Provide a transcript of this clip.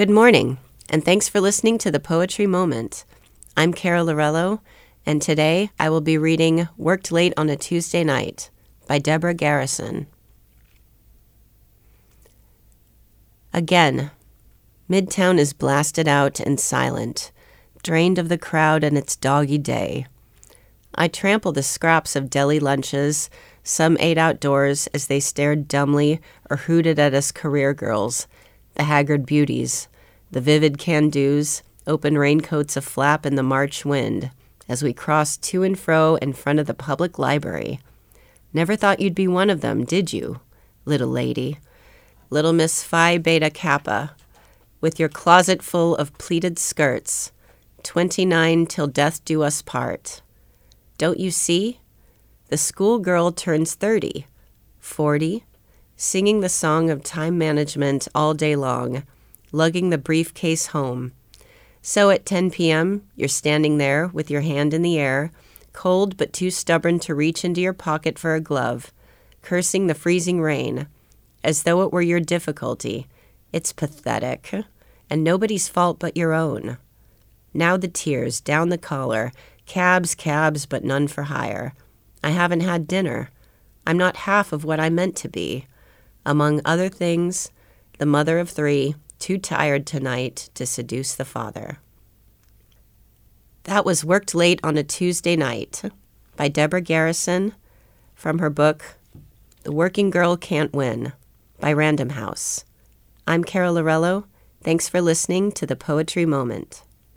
Good morning, and thanks for listening to the Poetry Moment. I'm Cara Lorello, and today I will be reading Worked Late on a Tuesday Night by Deborah Garrison. Again, Midtown is blasted out and silent, drained of the crowd and its doggy day. I trample the scraps of deli lunches. Some ate outdoors as they stared dumbly or hooted at us career girls, the haggard beauties, the vivid can-dos, open raincoats aflap in the March wind as we crossed to and fro in front of the public library. Never thought you'd be one of them, did you, little lady? Little Miss Phi Beta Kappa, with your closet full of pleated skirts, 29 till death do us part. Don't you see? The schoolgirl turns 30, 40, singing the song of time management all day long, lugging the briefcase home. So at 10 p.m., you're standing there with your hand in the air, cold but too stubborn to reach into your pocket for a glove, cursing the freezing rain, as though it were your difficulty. It's pathetic, and nobody's fault but your own. Now the tears down the collar, cabs, but none for hire. I haven't had dinner. I'm not half of what I meant to be. Among other things, the mother of 3, too tired tonight to seduce the father. That was Worked Late on a Tuesday Night by Deborah Garrison from her book, The Working Girl Can't Win by Random House. I'm Cara Lorello. Thanks for listening to the Poetry Moment.